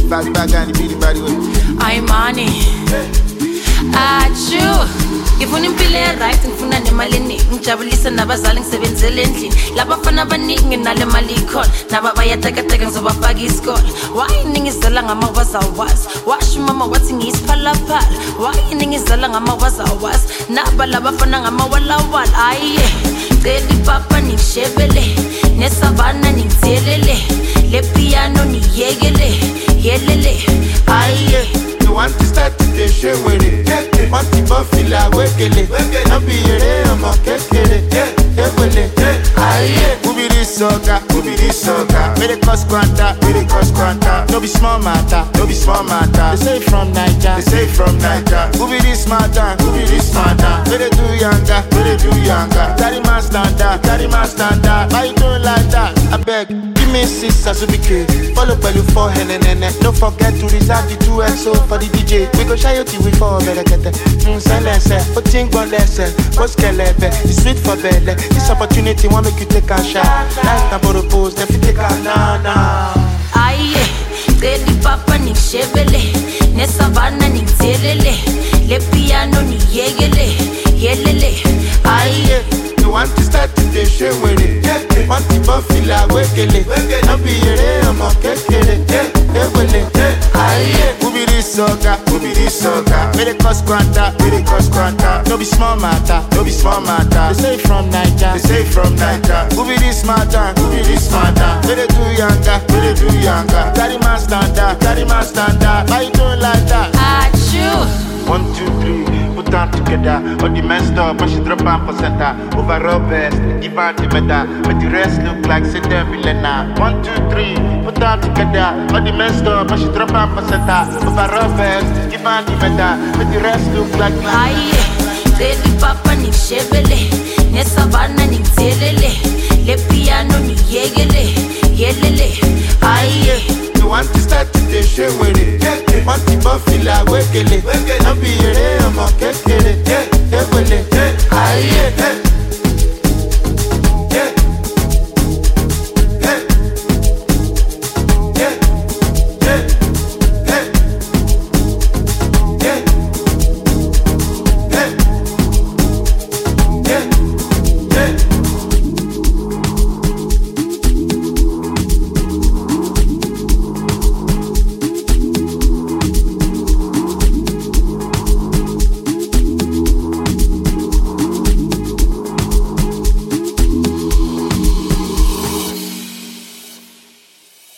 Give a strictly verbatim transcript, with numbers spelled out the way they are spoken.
bad bag and the big body. I'm money. Achu. Ngifuna impilo right ngifuna nemali eningi ngijabulise nabazali ngisebenzele endlini labafana abaningi nginale mali ikhona naba bayatekateka ngizobafaka isikole why ningizela ngama wazawazi washo mama wathi ngiyisiphalaphala why ningizela ngama wazawazi naba labafana ngama walawala aye celi papa nishebele nesavana ningithelele le piano niyekele yelele aye. You want to start to show with it. Want to feel like wekele. I be here, I'm a kekele. Kekele. Aye. Who be this soca? Who be this soca? May they cost quanta, may they cost quanta. No be small matter, no be small matter. They say from Niger, they say from Niger. Who be this matter? Who be this matter? May they do younger, may they do younger. Carry my standard, carry my standard. Why you doing like that? I beg, give me six as we be follow by you for hen and then don't forget to reserve the two X O for the D J. We go shy you till we fall better get it. Mm, silence, but think one lesson. What's kelebe? It's sweet for belly. This opportunity won't make you take a shot. Life na for the pose, if you take a na na. Aye, celi papa nishebele, nesavana ningithelele, le piano niyekele, yelele. Aye. You want to start to the show with it. Want to feel like wekele. I be here, I'm a kekele. Kekele. Aye. Who be this soca? Who be this soca? May they cost quanta, may they cost quanta. No be small matter, no be small matter. They say from Niger, they say from Niger. Who be this matter? Who be this matter? May they do younger, may they do younger. Carry my standard, carry my standard. Why you doing like that? Achoo. One, two, three, put them together. All the messed up, and she drop on for center. Overall best, give her the medal. But the rest look like say them villain. One, two, three, put them together. All the messed up, and she drop on for center. Overall best, give her the medal. But the rest look like aye, celi papa nishebele, nesavana ningithelele, le piano niyekele, yelele. Aye. You want to start to the show with it. Want to feel like wekele. I be here, I'm a kekele. Kekele. Aye.